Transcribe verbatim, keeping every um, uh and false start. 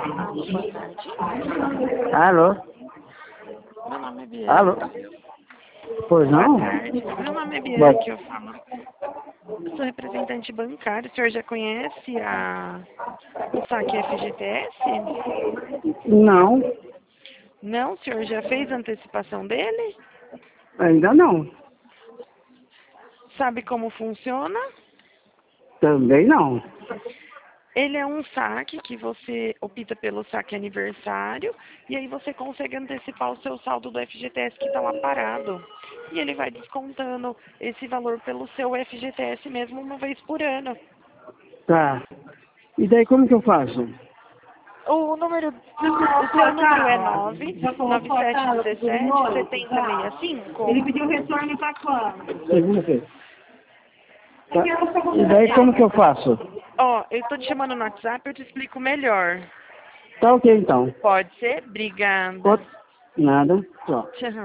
Alô, boa tarde. Alô? Meu nome é Bianca. Alô? Pois não? Boa tarde. Meu nome é Boa- Bianca, eu falo. Eu sou representante bancário. O senhor já conhece a... o saque F G T S? Não, Não, o senhor já fez a antecipação dele? ainda não. Sabe como funciona? Também não. Ele é um saque que você opta pelo saque aniversário e aí você consegue antecipar o seu saldo do F G T S que está lá parado. E ele vai descontando esse valor pelo seu F G T S mesmo uma vez por ano. Tá. E daí como que eu faço? O número, o seu número é nove nove sete um sete sete zero seis cinco. Ele pediu retorno para quando? Segunda-feira. Tá. E daí como que eu faço? Ó, eu tô te chamando no WhatsApp, eu te explico melhor. Tá ok então. Pode ser? Obrigada. Pode... Nada. Tchau. Tchau.